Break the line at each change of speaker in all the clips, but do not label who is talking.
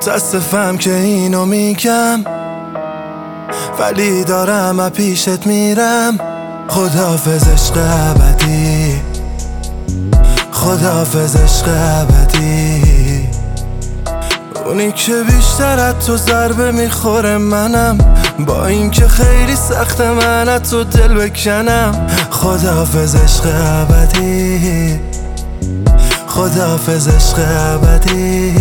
متاسفم که اینو میگم، ولی دارم از پیشت میرم. خداحافظ عشق ابدی، خداحافظ عشق ابدی. اونی که بیشتر از تو ضربه میخوره منم، با اینکه خیلی سخته من از تو دل بکنم. خداحافظ عشق ابدی، خداحافظ عشق ابدی.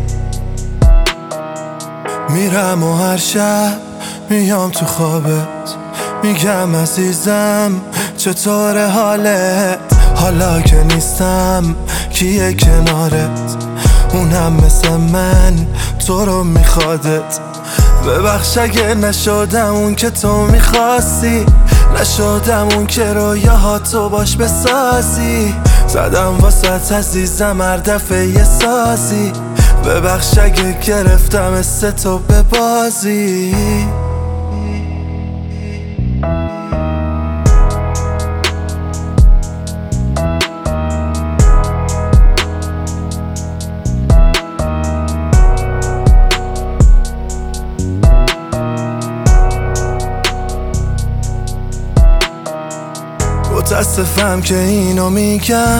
میرم و هر شب میام تو خوابت، میگم عزیزم چطور حالت؟ حالا که نیستم کیه کنارت؟ اونم مثل من تو رو میخوادت. ببخش اگه نشدم اون که تو میخواستی، نشدم اون که رویاهاتو باش بسازی. زدم واسه عزیزم هر دفعه یه سازی. ببخش اگه گرفتم مثل تو به بازی. متاسفم که اینو میگم،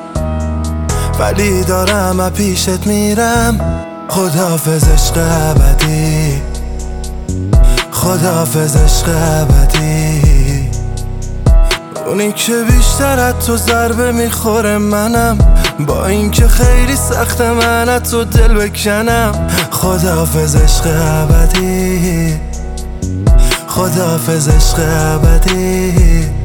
ولی دارم از پیشت میرم. خداحافظ عشق ابدی، خداحافظ عشق ابدی. اونی که بیشتر از تو ضربه میخوره منم، با اینکه خیلی سخته من از تو دل بکنم. خداحافظ عشق ابدی، خداحافظ عشق ابدی.